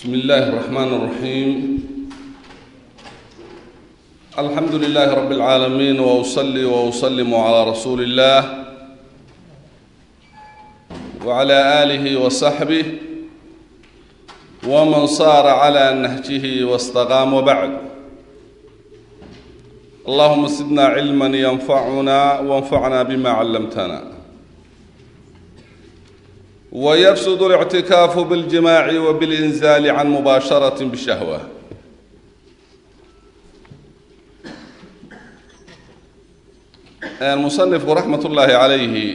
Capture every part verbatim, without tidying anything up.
بسم الله الرحمن الرحيم. الحمد لله رب العالمين، وأصلي وأسلم على رسول الله وعلى آله وصحبه ومن صار على نهجه واستقام، وبعد. اللهم زدنا علما ينفعنا وانفعنا بما علمتنا. ويفسد الاعتكاف بالجماع وبالإنزال عن مباشرة بالشهوة. المصنف رحمة الله عليه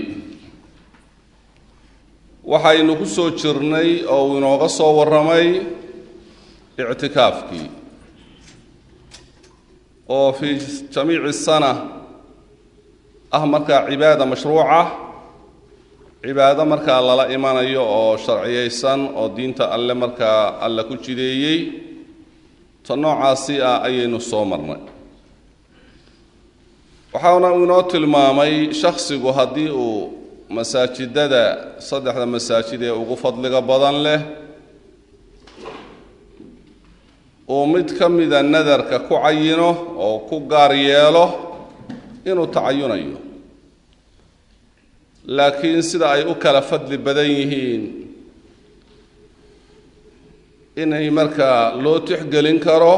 waxaynu ku soo jirnay oo inooga soo waramay i'tikaafkii oo fi jamiici sana ah marka cibaada mashruuca cibaada marka lala imanayo oo sharciyeysan oo diinta alle marka alla ku jideeyay tan noocaasi ah ayaynu soo marnay. waxaana uu inoo tilmaamay shakhsigu haddii uu masaajidada saddexda masaajid ee ugu fadliga badan leh oo mid ka mida nadarka ku cayino oo ku gaar yeelo inuu tacayunayo, laakiin sida ay u kala fadli badan yihiin inay markaa loo tixgelin karo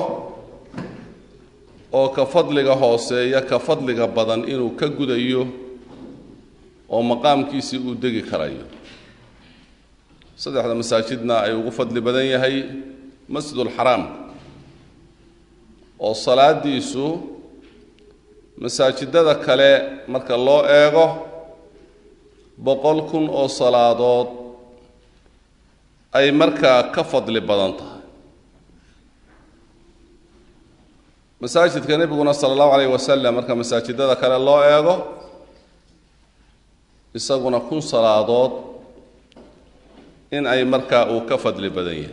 oo ka fadliga hooseeya ka fadliga badan inuu ka gudayo oo maqaamkiisii uu degi karayo. saddexda masaajidna ay ugu fadli badan yahay masjidul xaraam oo salaadiisu masaajidada kale marka loo eego boqol kun oo salaadood ay markaa ka fadli badan tahay. masaajidka nebiguna sala allahu calayhi wasalam marka masaajidada kale loo eego isaguna kun salaadood in ay markaa uu ka fadli badan yahay.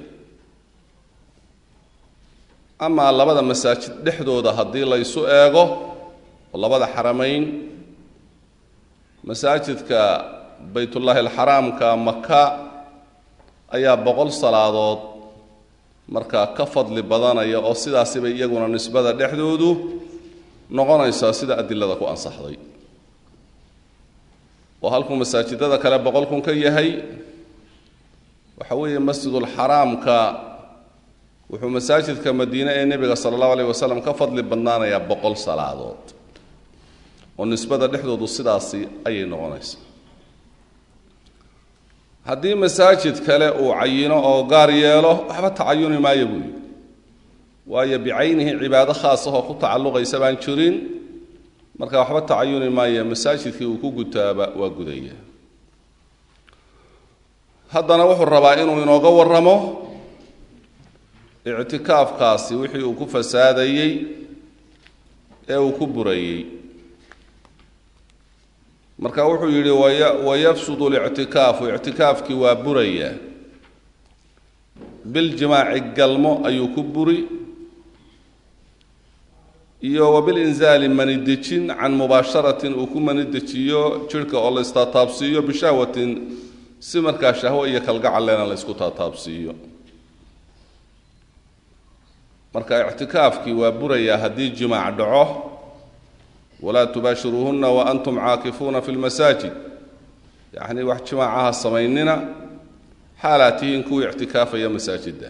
amaa labada masaajid dhexdooda haddii la isu eego oo labada xaramayn, masaajidka baytullaahi alxaraamka maka ayaa boqol salaadood markaa ka fadli badanaya oo sidaasibay iyaguna nisbada dhexdoodu noqonaysaa sida adilada ku ansaxday. oo halkuu masaajidada kale boqol kun ka yahay waxa weeye masjidul xaraamka wuxuu masaajidka madiine ee nebiga sala allahu alayh wasalam ka fadli badnaanayaa boqol salaadood oo nisbada dhexdoodu sidaasi ayay noqonaysaa. haddii masaajid kale uu cayino oo gaar yeelo waxba tacayuni maayo buuyi, waayo bicaynihi cibaado khaas ahoo ku tacalluqaysa baan jirin, marka waxba tacayuni maayo, masaajidkii uu ku gutaaba waa gudaya. haddana wuxuu rabaa inuu inooga warramo ictikaafkaasi wixii uu ku fasaadayey ee uu ku burayey. marka wuxuu yidhi wayafsudu lictikaafu, ictikaafkii waa buraya biljimaaci galmo ayuu ku buri iyo wabilinzaali manidejin can mubaasharatin uu ku manidejiyo jidhka oo la istaataabsiiyo bishahwatin si markaa shahwo iyo kalgacalena la isku taataabsiiyo. marka ictikaafkii waa burayaa haddii jimaac dhaco. walaa tubaashiruuhunna wa antum caakifuuna fi lmasaajid, yacni wax jimaacaha samaynina xaalaad tihiin kuwii ictikaafaya masaajidda.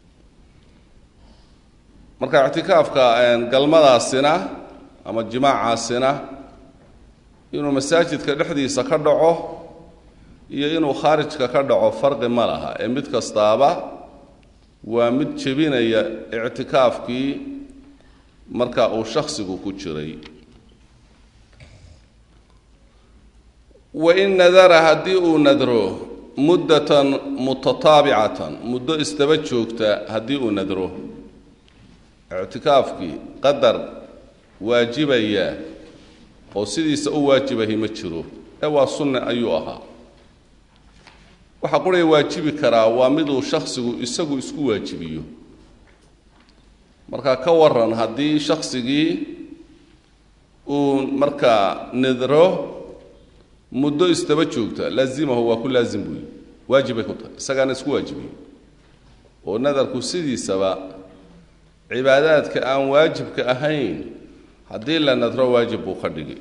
marka ictikaafka galmadaasina ama jimaacaasina inuu masaajidka dhexdiisa ka dhaco iyo inuu khaarijka ka dhaco farqi ma laha, ee mid kastaaba waa mid jebinaya ictikaafkii marka uu shakhsigu ku jiray. wain nadara haddii uu nadro muddatan mutataabicatan, muddo isdaba joogta haddii uu nadro, ictikaafkii qadar waajibaya oo sidiisa u waajibahi ma jiro, ee waa sunne ayuu ahaa. waxa quraya waajibi karaa waa miduu shakhsigu isagu isku waajibiyo. marka ka waran haddii shakhsigii uu markaa nadro muddo isdaba joogta laazimahu waa ku laazim buuyi, waajibay ku tahay isagaana isku waajibiyo. oo nadarku sidiisaba cibaadaadka aan waajibka ahayn haddii la nadro waajib buu ka dhigi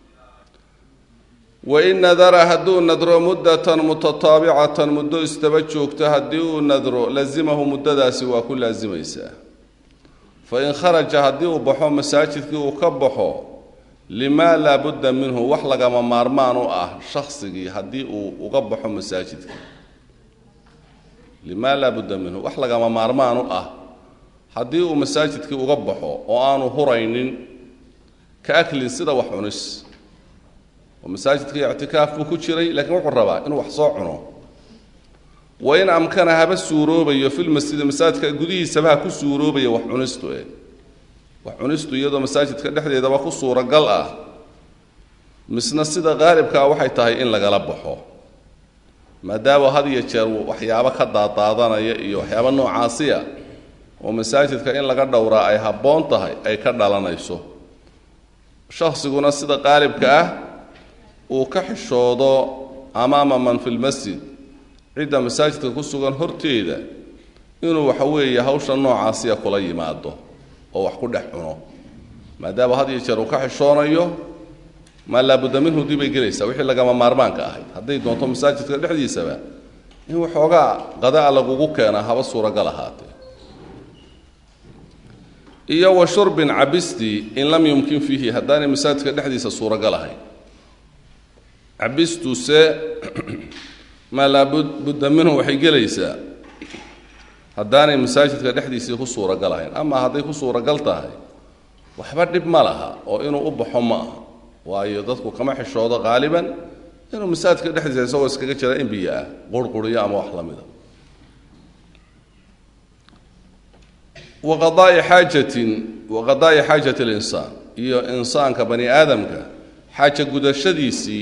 wain nadara hadduu nadro muddatan mutataabicatan muddo istaba joogta haddii uu nadro lazimahu muddadaasi waa ku laasimaysaa fain kharaja haddii uu baxo masaajidkii uu ka baxo limaa laa budda minhu wax lagama maarmaan u ah shaksigii haddii uu uga baxo masaajidkii limaa laa budda minhu wax lagama maarmaan u ah haddii uu masaajidkii uga baxo oo aanu huraynin ka aklin sida wax cunis oo masaajidkii ictikaaf buu ku jiray laakiin wuxuu rabaa inuu wax soo cuno wain amkana haba suuroobayo filmasjidi masaajidka gudihiisaba ha ku suuroobayo wax cunistu eh wax cunistu iyadoo masaajidka dhexdeedaba ku suuragal ah misna sida qaalibka waxay tahay in lagala baxo maadaama had iyo jeer waxyaabo ka daadaadanaya iyo waxyaabo noocaasiya oo masaajidka in laga dhowraa ay habboon tahay ay ka dhalanayso shaqsiguna sida qaalibka ah uu ka xishoodo amaama man fi lmasjid cidda masaajidka ku sugan horteeda inuu waxa weeye hawsha noocaasiya kula yimaado oo wax ku dhex cuno maadaama had iyo jeer uu ka xishoonayo ma laabudda minhu dib ay gelaysaa wixii lagama maarmaanka ahayd hadday doonto masaajidka dhexdiisaba in waxoogaa qadaa lagugu keenaa haba suuragal ahaatee iyo wa shurbin cabisti in lam yumkin fiihi haddaanay masaajidka dhexdiisa suuragal ahayn cabistuse maa laabudda minhu waxay gelaysaa haddaanay masaajidka dhexdiisii ku suuragal ahayn ama hadday ku suuragal tahay waxba dhib ma laha oo inuu u baxo ma aha waayo dadku kama xishoodo qaaliban inuu masaajidka dhexdiisa isagoo iskaga jira in biyo ah qurquriyo ama wax la mida waqadaa'i xaajatin waqadaa'i xaajati linsaan iyo insaanka bani aadamka xaaja gudashadiisii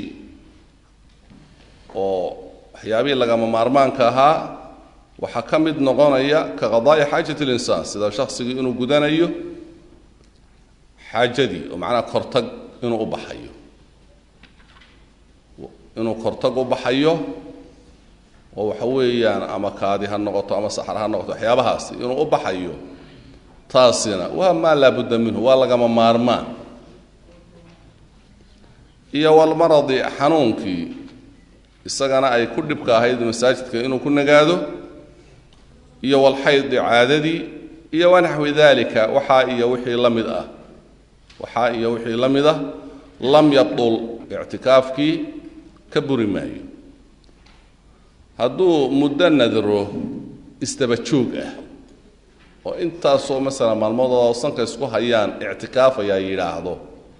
oo waxyaabihii lagama maarmaanka ahaa waxaa ka mid noqonaya ka qadaa'i xaajati linsaan sida shaksigii inuu gudanayo xaajadii oo macnaha kortag inuu u baxayo inuu kortag u baxayo oo waxa weeyaan ama kaadi ha noqoto ama saxar ha noqoto waxyaabahaasi inuu u baxayo taasina waa maa laa budda minhu waa lagama maarmaan iyo walmaradi xanuunkii isagana ay ku dhibka ahayd masaajidka inuu ku nagaado iyo walxaydi caadadii iyo wanaxwi daalika waxaa iyo wixii la mid ah waxaa iyo wixii la mid ah lam yabdul ictikaafkii ka buri maayo hadduu muddo nadro istaba joog ah oo intaasoo masalan maalmoodooda sanka isku hayaan ictikaaf ayaa yidhaahdo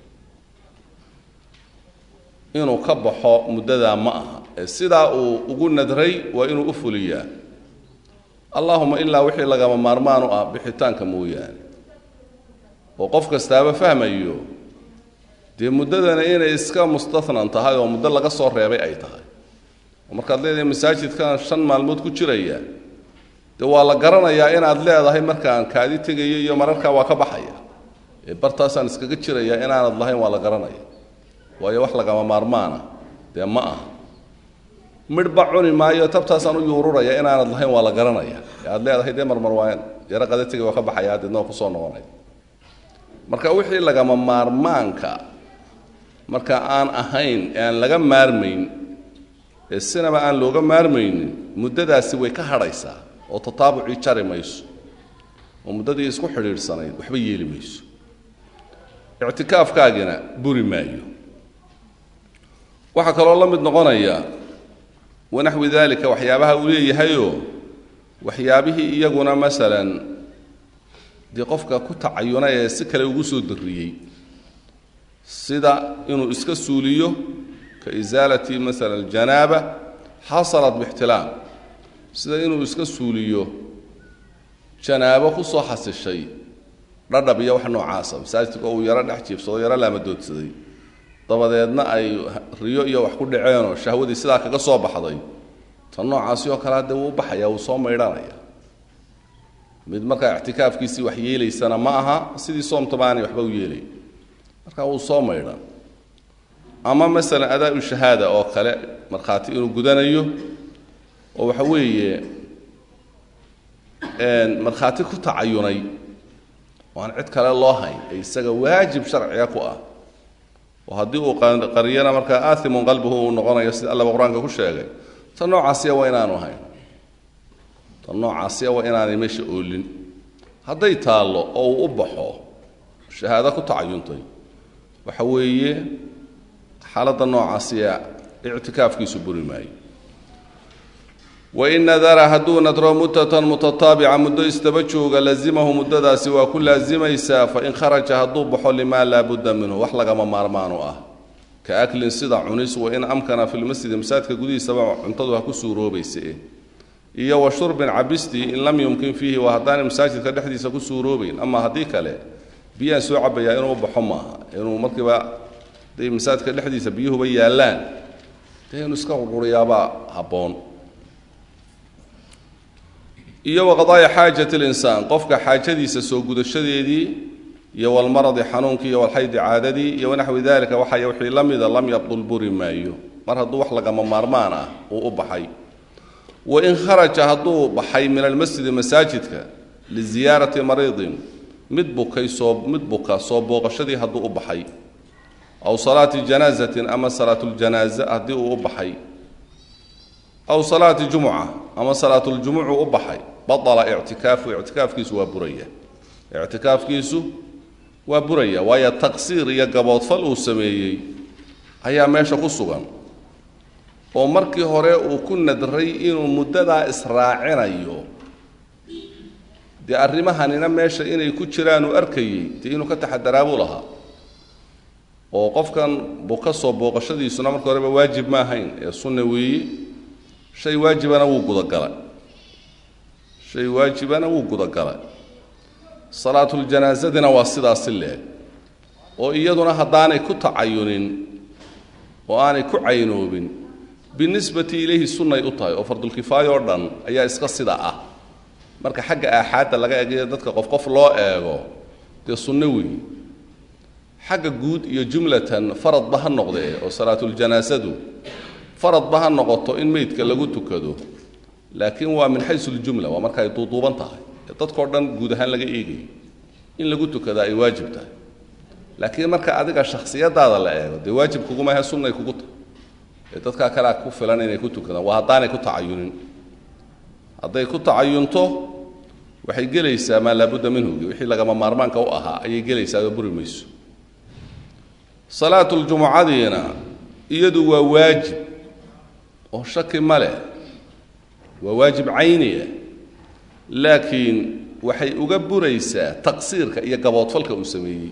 inuu ka baxo muddadaa ma aha ee sidaa uu ugu nadray waa inuu u fuliyaa allaahuma ilaa wixii lagama maarmaan u ah bixitaanka mooyaane oo qof kastaaba fahmayo dee muddadana inay iska mustathnan tahay oo muddo laga soo reebay ay tahay oo markaad leedahay masaajidkan shan maalmood ku jiraya dee waa la garanayaa inaad leedahay markaan kaadi tegayo iyo mararkaa waa ka baxaya ee bartaasaan iskaga jiraya inaanad lahayn waa la garanaya waayo wax lagama maarmaana dee ma aha midhba cuni maayo tabtaasaan u yuururaya inaanad lahayn waa la garanaya ee aad leedahay dee marmar waa yaro qada tegay waa ka baxaya deedna waa kusoo noqonaya marka wixii lagama maarmaanka marka aan ahayn ee aan laga maarmayn ee sinaba aan looga maarmaynin muddadaasi way ka hadhaysaa oo tataabucii jari mayso oo muddadii isku xidhiidhsanayd waxba yeeli mayso ictikaafkaagina buri maayo waxaa kaloo la mid noqonaya wanaxwi daalika waxyaabaha uu leeyahayoo waxyaabihii iyaguna masalan dee qofka ku tacayuna ee si kale ugu soo darriyey sida inuu iska suuliyo ka isaalati masalan aljanaaba xasalat bixtilaam sida inuu iska suuliyo janaabo ku soo xasishay dhadhab iyo wax noocaasa masaajidka uu yaro dhex jiibsado yaro laama doodsaday dabadeedna ay riyo iyo wax ku dhaceenoo shahwadii sidaa kaga soo baxday tan noocaasi oo kale hadde wuu u baxaya wuu soo maydhanaya mid markaa ictikaafkiisii wax yeelaysana ma aha sidii soomtamaanay waxba u yeelay markaa wuu soo maydhan ama masalan adaa-u shahaada oo kale markhaati inuu gudanayo oo waxa weeye markhaati ku tacayunay waan cid kale loo hayn ay isaga waajib sharciga ku ah oo haddii uu qariyana markaa aathimun qalbuhu uu noqonayo sida alla quraanka ku sheegay tan noocaasiya waa inaanu hayn tan noocaasiya waa inaanay meesha oolin hadday taallo oo uu u baxo shahaado ku tacayuntay waxa weeye xaaladda noocaasiya ictikaafkiisu buri maayo وإن نذر هدو ندر مدة متطابعة مدة استبجوغ لزمه مدة سوى كل لازم يسا فإن خرج هدو بحول ما لا بد منه وحلق ما مارمانه آه كأكل صدع عنيس وإن أمكن في المسجد مساتك قدي سبع انتظرها كسورو بيسئ إيا وشرب عبستي إن لم يمكن فيه وهدان مساجد كدحديث كسورو بين أما هديك له بيان سوى عبيا إنه بحمها إنه مركبا دي مساتك كدحديث بيه بيالان دي نسكه الريابا هبون iyo waqadaaya xaajati al-insaan qofka xaajadiisa soo gudashadeedii iyo wal marad xanuunki iyo wal hayd caadadi iyo wanaxwi dalika waxa ay wixii lamida lam yabdul buri maayo mar hadduu wax laga maarmaan ah uu u baxay wa in kharaja hadduu baxay min al-masjid masaajidka li ziyarati maridin mid bukay soo mid buka soo booqashadii hadduu u baxay aw salati janazatin ama salatul janaza haddii uu u baxay aw salati jumu'ah ama salatul jumu'ah u baxay بطل اعتكافه اعتكاف كيسو وبرية اعتكاف كيسو وبرية ويا تقصير يا قبض فلو سميي هيا ماشي قصوغا ومركي هوري وكنا دري إنو مددا إسراعين أيو دي أرمها نينا ماشي إنو يكون شرانو أركي دي إنو كتحدرابو لها وقف كان بقصو بوقشدي سنة مركي هوري واجب ما هين يا سنوي شيء واجب أنا وقود القرأ شيء واجب أنا وجود قرأ صلاة الجنازة دنا واصلة صلة وإيادنا هداني كتعينين وأنا كعينوبين بالنسبة إليه السنة يقطع وفرض الكفاية أردن أي إسقاط آه مرك حاجة أحد لقى أجدادك قف قف لا أجو السنوي حاجة جود هي جملة فرض بها النقطة وصلاة الجنازة دو فرض بها النقطة إن ميت كلا جود تكدو لكن هو من حيث الجملة ومركا يطوطوبان تاعي تذكر دان جودهان لقى إيجي إن لقيتو كذا أي واجب تاعي لكن مركا عادك الشخصيات هذا لا دي واجب كوكو ما هي سنة كوكو تذكر كلا كوف فلان إن يكتو كذا وهذاني كتو عيونين هذا كتو عيونته وحي جليس ما لابد منه وحي لقى ما مارمان كوأها أي جليس هذا بري ميسو صلاة الجمعة دينا يدو واجب وشك ماله وواجب عينيه لكن وحي أجبريسا تقصيرك إيا قبض فلك أسميه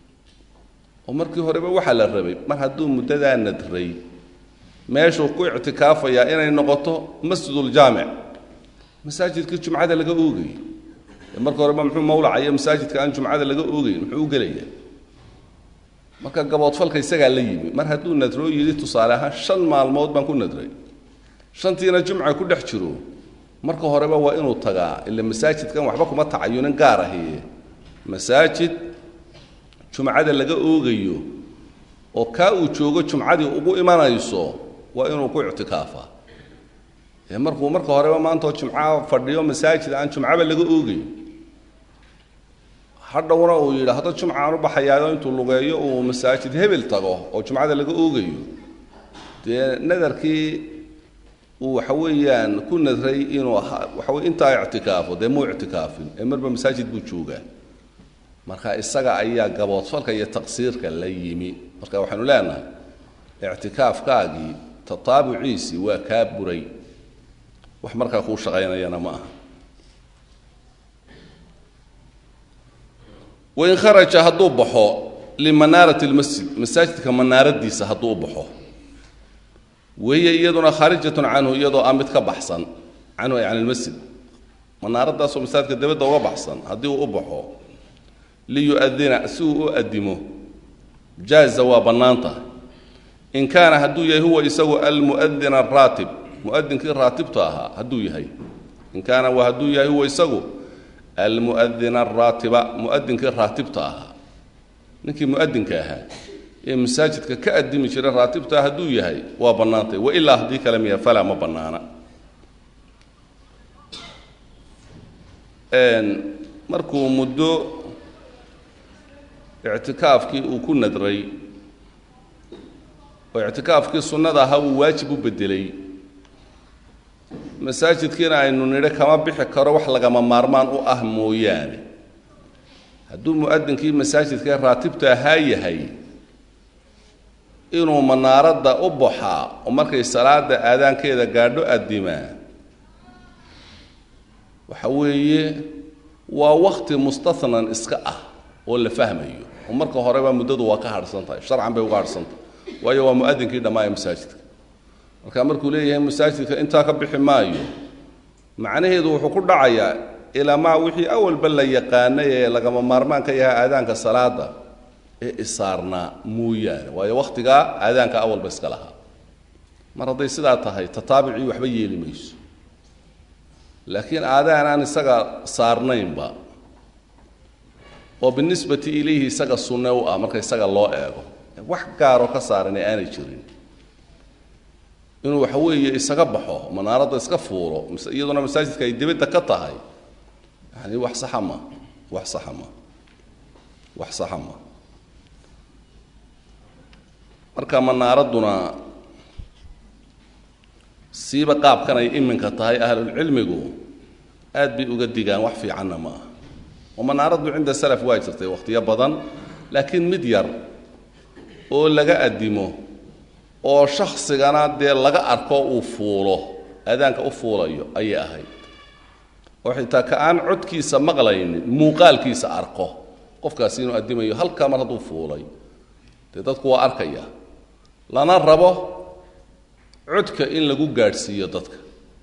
ومركي هربا وحل الربي ما هدون مددا ندري ما يشوقوا اعتكافا يا إنا نقطه مسجد الجامع مساجد كل جمعة لقى أوغي مركي هربا محو مولع عيا مساجد كان جمعة لقى أوغي محو أوغي مركي قبض فلك يساق الليبي ما هدون ندري يدي تصالحها شن مع الموت بنكون ندري shantiina jumca ku dhex jiro marka horeba waa inuu tagaa ila masaajidkan waxba kuma tacayunan gaar ah masaajid jumcada laga oogayo oo ka uu joogo jumcadii ugu imanayso waa inuu ku ictikaafa ee markuu marka horeba maanta jumca fadhiyo masaajid aan jumcaba laga oogayo hadhowna uu yiraahdo jumca aanu baxayaayo intuu lugeeyo uu masaajid hebel tago oo jumcada laga oogayo dee nadarkii وحويان كنا ذري إنه وحوي أنت اعتكاف وده مو اعتكاف المربى مساجد بوجوجا مركا السجع أيها قبض فلك هي تقصير كالليمي مركا وحنو لنا اعتكاف كاجي تطابع عيسي وكاب بري وحمركا خوش غينا ينا ما وإن خرج هدوب بحو لمنارة المسجد مساجد كمنارة دي سهدوب بحو وهي يدنا خارجة عنه يدو أمد كبحصن عنه يعني المسجد منارة داسو مساجد كدبت دوا بحصن هديه أبحو ليؤذن سوء أدمه جاز وبنانته إن كان هدويه هو يسوي المؤذن الراتب مؤذن كي راتب تاها هدويه هي إن كان وهدويه هو يسوي المؤذن الراتب مؤذن كي راتب تاها نكي مؤذن كاها مساجد كأدمي شر راتب تهدويه هي وبنانته وإلا هدي كلامي فلا ما بنانا een markuu muddo i'tikaafkii uu ku nadray oo i'tikaafkii sunnada ahaa uu waajib u bedelay masaajidkiina aynu nidhi kama bixi karo wax lagama maarmaan u ah mooyaane hadduu mu'adinkii masaajidka raatibta ahaa yahay inuu manaaradda u baxaa oo markay salaada aadaankeeda gaadho addimaa waxa weeye waa waqti mustathnan iska ah oo la fahmayo oo marka horeba muddadu waa ka harsan tahay sharcan bay uga harsan tahay waayo waa mu'adinkii dhammaaya masaajidka marka markuu leeyahay masaajidka intaa ka bixi maayo macnaheedu wuxuu ku dhacayaa ilaa ma wixii awalba la yaqaanay ee lagama maarmaan ka yahay aadaanka salaada ee isaarna mooyaane waayo waqtigaa aadaanka awalba iska lahaa mar hadday sidaa tahay tataabucii waxba yeeli mayso laakiin aadaan aan isaga saarnaynba oo binisbati ilayhi isaga sunne u ah marka isaga loo eego wax gaaroo ka saaran ee aanay jirin inuu waxa weeye isaga baxo manaaradda iska fuuro iyaduna masaajidka ay dibadda ka tahay yani wax saxa ma wax saxa ma wax saxa ma marka manaaraduna siiba qaabkan ay iminka tahay ahlulcilmigu aad bay uga digaan wax fiicanna ma aha oo manaaraddu cinda salaf waa jirtay wakhtiyo badan laakiin mid yar oo laga addimo oo shakhsigana dee laga arko uu fuulo aadaanka u fuulayo ayay ahayd oo xitaa ka aan codkiisa maqlaynin muuqaalkiisa arko qofkaasi inuu addimayo halkaa mar hadduu fuulay dee dadku waa arkaya lana rabo codka in lagu gaadhsiiyo dadka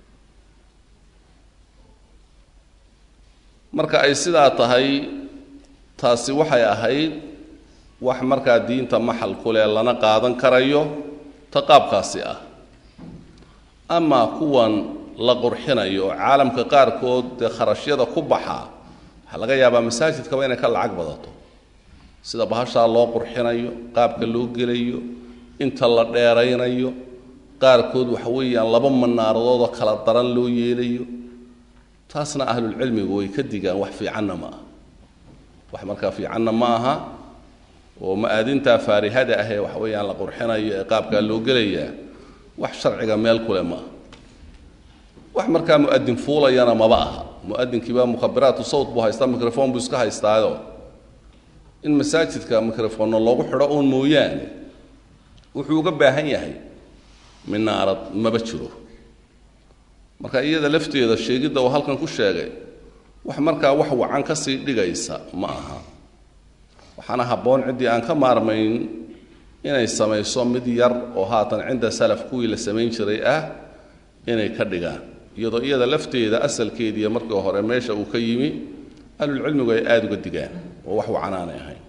marka ay sidaa tahay taasi waxay ahayd wax markaa diinta maxal ku leh lana qaadan karayo ta qaabkaasi ah amaa kuwan la qurxinayo oo caalamka qaarkood dee kharashyada ku baxaa waxaa laga yaabaa masaajidkaba inay ka lacag badato sida bahashaa loo qurxinayo qaabka loo gelayo inta la dheeraynayo qaarkood waxa weeyaan laba manaaradood oo kala daran loo yeelayo taasna ahlulcilmigu way ka digaan wax fiicanna ma aha wax markaa fiicanna ma aha oo ma-aadintaa faarihada ah ee waxa weeyaan la qurxinayo ee qaabkaa loo gelayaa wax sharciga meel kule ma aha wax markaa mu'adin fuulayana maba aha mu'adinkiiba mukhabiraatu sawt buu haystaa microphone buu iska haystaayo in masaajidka microphone loogu xidho uun mooyaane wuxuu uga baahan yahay minaarad maba jiro marka iyada lafteeda sheegidda uu halkan ku sheegay wax markaa wax wacan ka sii dhigaysa ma aha waxaana habboon ciddii aan ka maarmayn inay samayso mid yar oo haatan cinda salaf kuwii la samayn jiray ah inay ka dhigaan iyadoo iyada lafteeda asalkeediiyo markii hore meesha uu ka yimi ahlulcilmigu ay aada uga digaan oo wax wacan aanay ahayn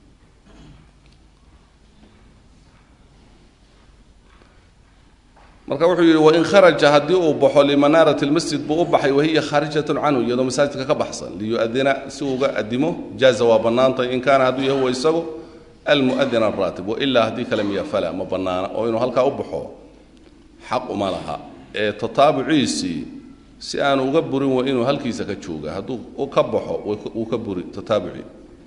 marka wuxuu yidhi wain kharaja haddii uu baxo limanaarati lmasjid buu u baxay wahiya khaarijatun canhu iyadoo masaajidka ka baxsan liyu'adina si uga addimo jaaza waa bannaantay in kaana hadduu yahay huwa isagu almu'adin alraatib wailaa haddii kale miya fala ma bannaana oo inuu halkaa u baxo xaq uma laha ee tataabuciisii si aanu uga burin waa inuu halkiisa ka jooga hadduu ka baxo uu ka buri tataabucii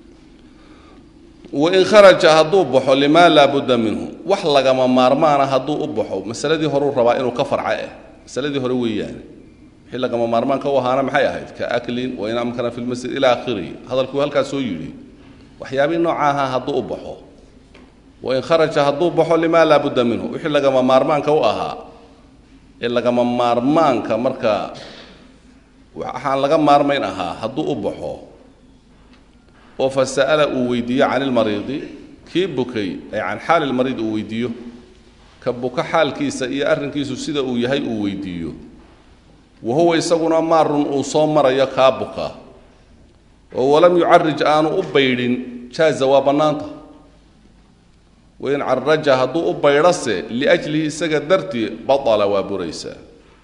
wain kharaja hadduu baxo limaa laa budda minhu wax lagama maarmaana hadduu u baxo masaladii horeu rabaa inuu ka farca eh masaladii hore weeyaane wixii lagama maarmaanka u ahaana maxay ahayd ka aklin wain amkana fi lmasjid ilaa akhirihi hadalkuu halkaas soo yidhi waxyaabihii noocaaha hadduu u baxo wain kharaja hadduu baxo limaa laa budda minhu wixii lagama maarmaanka u ahaa ee lagama maarmaanka marka waxaan laga maarmayn ahaa hadduu u baxo oo fasa'ala uu weydiiyo can ilmariidi kii bukay ay can xaali ilmariid uu weydiiyo ka buka xaalkiisa iyo arrinkiisu sida uu yahay uu weydiiyo wa huwa isaguna maarun uu soo marayo kaa buka oo walam yucarij aanu u baydhin jaaza waa bannaanta wain caraja hadduu u baydhase liajlihi isaga dartii batala waa buraysaa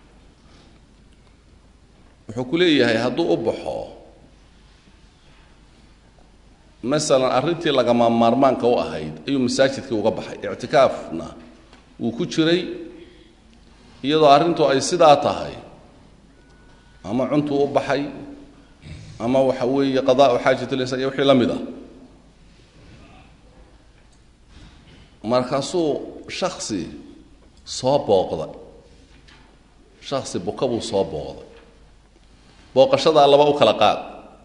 wuxuu ku leeyahay hadduu u baxo masalan arrintii lagama maarmaanka u ahayd ayuu masaajidkii uga baxay ictikaafna wuu ku jiray iyadoo arrintu ay sidaa tahay ama cuntuu u baxay ama waxa weeye qadaa xaajatu lisan iyo wixii la mid ah markaasuu shakhsi soo booqday shakhsi bukabuu soo booqday booqashada laba u kala qaad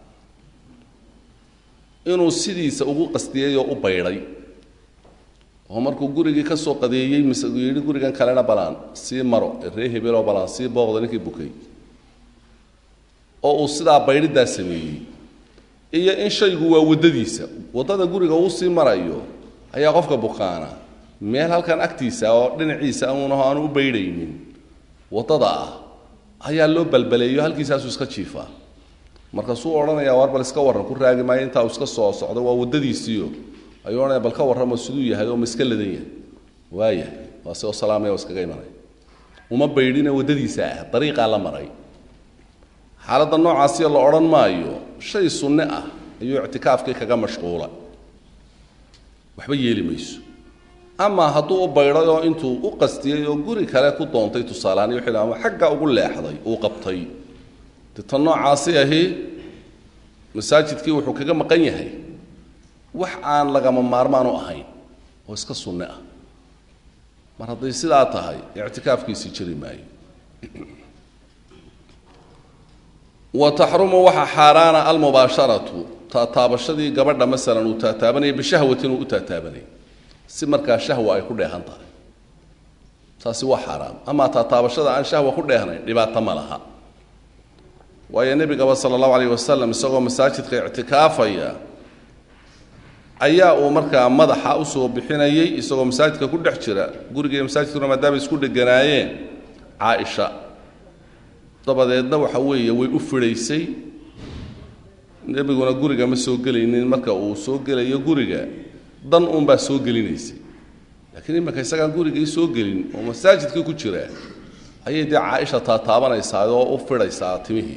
inuu sidiisa ugu qastiyay oo u baydhay oo markuu gurigii ka soo qadeeyay mise uu yiri gurigan kalena balaan si maro reehibelo balaan si booqdo ninkii bukay oo uu sidaa baydhidaa sameeyey iyo in shaygu waa wadadiisa wadada guriga uu sii marayo ayaa qofka bukaana meel halkan agtiisa oo dhinaciisa aanu u baydhaynin wadada ah ayaa loo balbaleeyo halkiisaas iska jiifa marka soo oranaya war bal iska waran ku raagi ma inta uu iska soo socdo waa wadadiisiyo ayuu oranaya bal ka warramo siduu yahay oo miska ladan yahay waaya waa soo salaamay oo iska imanay uma baydhina wadadiisa ah dariiqa la maray xaaladda noocaas la oran maayo shay sunne ah ayuu i'tikaafkii kaga mashquulay waxba yeeli mayso ama hadduu u baydhayo intuu u qastiyay oo guri kale ku doontay tusaalaani wixii ama xagga ugu leexday uu qabtay tan noocaas ahi masaajidkii wuxuu kaga maqan yahay wax aan lagama maarmaan u ahayn oo iska sunne ah mar hadday sidaa tahay i'tikaafkiisi jiri maayo وتحرم وح حارانا المباشرة تتابشدي قبل مثلا وتتابني بشهوة وتتابني سمرك شهوة يكون لها انت تاسوا حرام أما تتابشد عن شهوة كل هنا لبعض تملها ويا النبي قبل صلى الله عليه وسلم سوى مساجد اعتكافيا أيا ومرك مضح أوسو بحنايي سوى مساجد كل حشرة قرقي مساجد رمضان يسكون الجنايين عائشة dabadeedna waxa weeye way u fireysay nabiguna guriga ma soo galaynin marka uu soo galayo guriga dan uun baa soo galinaysay laakiin marka isaga guriga ay soo galin oo masaajidka ku jira ayay tii Aisha taataabanaysaa oo u firaysaa timihi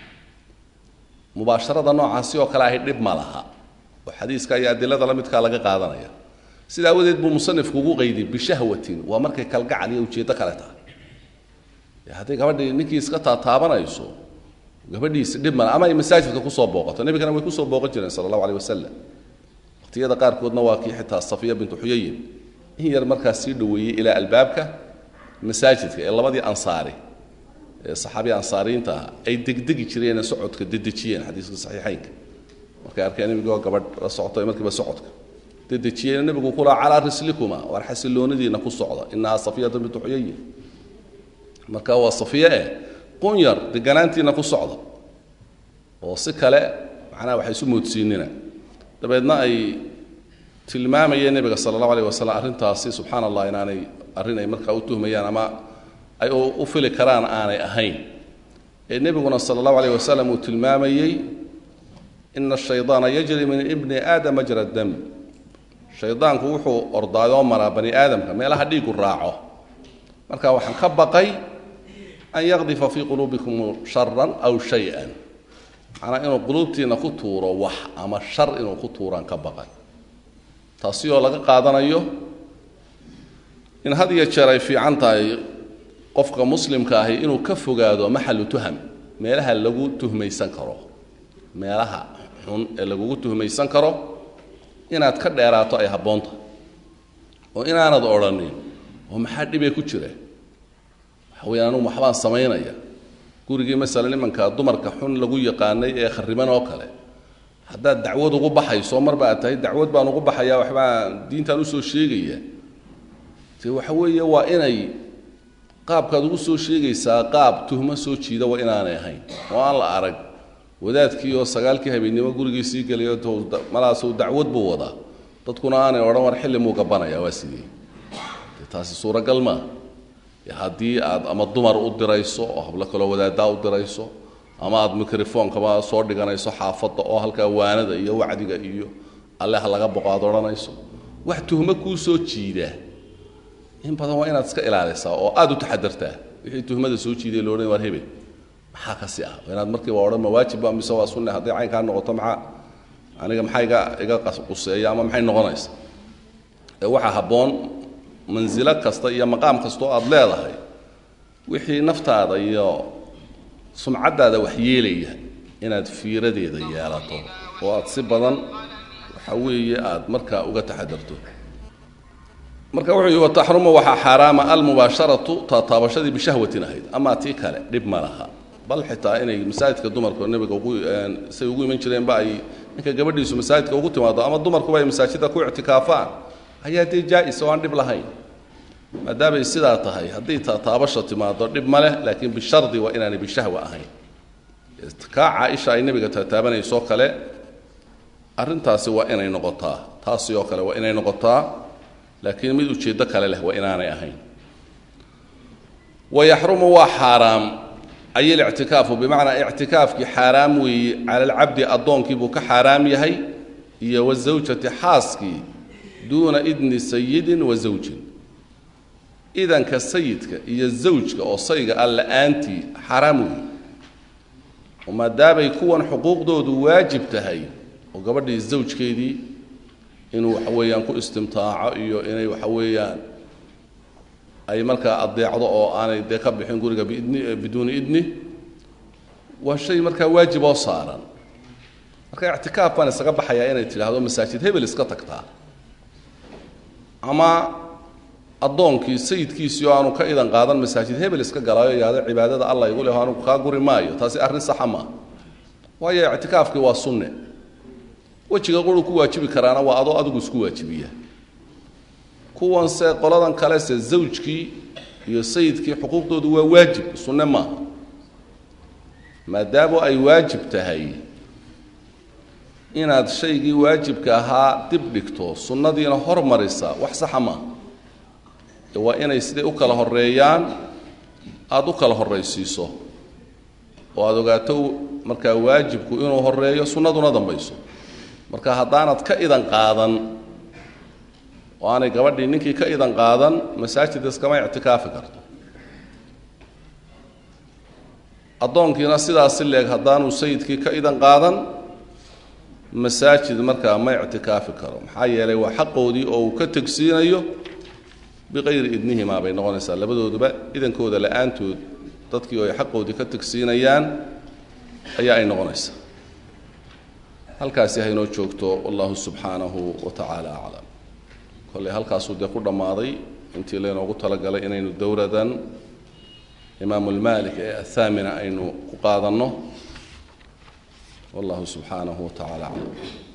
mubaasharada noocaasi oo kale ah dib ma laha oo xadiiska iyo adilada la midka laga qaadanaya sida wadeed buu musannifku ugu qeyday bishahwatin waa markay kalgacal iyo ujeedo kale tahay haddii gabadhii ninkii iska taataabanayso gabadhiisa dhib ma ama ay masaajidka ku soo booqato nabigana way ku soo booqan jireen sallallahu alayhi wasallam waqtiyada qaar koodna waa kii xitaa Safiya bint Huyay in yar markaas sii dhaweeyay ila albaabka masaajidka ee labadii ansaari ee saxaabi ansaariinta ay degdegi jireen socodka dedejiyeen xadiiska saxiixaynka markay arkeen nabiga gabadh la socotay markiiba socodka dedejiyeen nabigu kula ala rislikuma war xasiloonadiina ku socda inna Safiya bint Huyay marka waa Safiya ee qunyar deganaantiina ku socdo oo si kale macnaa waxay isu moodsiinina dabeedna ay tilmaamayeen nabiga sallallahu alayhi wasallam arintaasi subhanallahi inaanay arin ay markaa u tuhmayaan ama ay u fili karaan aanay ahayn ee nabiguna sallallahu alayhi wasallam uu tilmaamayay inna ash-shaytaana yajri min ibni aadama majra ad-dam shaytaanku wuxuu ordaayo mara bani aadamka meelaha dhiigu raaco marka waxaan ka baqay أن يغذف في قلوبكم شرا أو شيئا أنا إنه قلوبتي نكتور وح أما الشر إنه كتورا كبقى تصير لك قادنا يو إن هذه الشرع في عنتا قفك مسلم كاهي إنه كف قادو محل تهم ما لها اللقو تهمي سنكره ما لها اللقو تهمي سنكره إنها تكد يراتا أي هبونتا وإنها أنا دوراني ومحد بيكوشره haweenanu maxbaan sameeynaya gurigii mesela nimanka dumarka xun lagu yaqaanay ee khariban oo kale hadda dacwad ugu baxayso marba tahay dacwad baan ugu baxaya waxba diintan u soo sheegaya tii waxa weeye waa inay qaabkaad ugu soo sheegaysaa qaab tuhmo soo jiida waa inaanay ahayn oo aan la arag wadaadkii oo sagaalkii habeenimo gurigiisii galiyo malaasoo dacwad buu wada dadkuna aanay oran war xilli muu gabanaya waa sidii taasi suuragal ma haddii aad ama dumar u dirayso oo habla kala wadaada u dirayso ama aad microphone kama soo dhiganayso xaafada oo halka waanada iyo wacdiga iyo Allah laga boqaad oranayso wax tuhmo ku soo jiida in badan waa inaad iska ilaalisaa oo aad u taxadartaa wixii tuhmada soo jiiday loorin war hebe maxaa ka si ah inaad markii waa oran ma waajib ba mise waa sunna haddii cayn ka noqoto maxaa aniga maxay iga iga quseeya ama maxay noqonaysaa ee waxa haboon منزلة كستا يا مقام كستو أضلاع هاي وحي نفط هذا يا سمعة هذا وحيلية inaad fiiradeeda yeelato oo aad si badan waxa weeye aad markaa uga taxadarto marka wuxuu wa tahrumu waxa xaraama al mubasharatu tatabashadi bi shahwatin ahayd ama tii kale dib malaha bal xitaa inay masaajidka dumarka nabiga ugu say ugu iman jireen ba ay inka gabadhiisu masaajidka ugu timaado ama dumarku bay masaajidka ku i'tikaafaan ayaa tii jaa'is oo aan dib lahayn maadaama sidaa tahay haddii taabasho timaado dib male laakiin bi shardi wa inaani bi shahwa ahayn ka Aisha ay nabiga taabanayso kale arintaasi waa inay noqotaa taasi oo kale waa inay noqotaa laakiin mid u jeedo kale leh waa inaanay ahayn ويحرم وحرام أي الاعتكاف بمعنى اعتكافك حرام وي على العبد أضونك بك حرام يهي هي والزوجة حاسك دون إذن سيد وزوج إذن كسيدك هي الزوجك أو صيغة ألا أنت حرام وي وما دام يكون حقوق دود واجب تهي وقبل الزوج كيدي إنه حويان كو استمتاع إيو إنه حويان أي ملكة الضيعة أو أنا ديك بحين قولك بإذن بدون إذنه والشيء ملكة واجب وصارا ملكة اعتكاف أنا سقب حياة إنه هذا مساجد هي بالإسقاط تقطع أما الضون كي سيد كي سيانو كإذا قاضى المساجد هي بالإسقاط قالوا هذا عبادة الله يقول هانو كاغوري مايو تاسي أرن صحما وهي اعتكاف كي والسنة وجه يقولوا كوا واجب كرانا وأضو أدو سكوا واجبية kuwan se qoladan kale se zawjki iyo sayidki xuquuqdoodu waa waajib sunna ma maadaama ay waajib tahay inaad shaygii waajibka ahaa dib dhigto sunnadiina hormarisa wax sax ma waa inay sidii u kala horeeyaan aad u kala horeysiiso oo aad ogaato marka waajibku inuu horeeyo sunnaduna dambayso marka haddaanad ka idan qaadan وأنا قبل إنك كإذا قاضن مساجد إسكما اعتكاف كرت أظن كنا سيدا سلك هدان وسيد كي كإذا قاضن مساجد مركا ما اعتكاف كرم حي له وحقه دي أو كتكسين أيه بغير إذنه ما بين نغنس لا بدو دبا إذا كودا الآن تو تذكي وحقه دي كتكسين أيان أي أي نغنس هل كاسي هي نوتشوكتو والله سبحانه وتعالى أعلم كل هالكاسو ده كله ماضي أنت لين وقلت لك على إنه الدورة إمام المالك الثامنة إنه قاضنه والله سبحانه وتعالى أعلم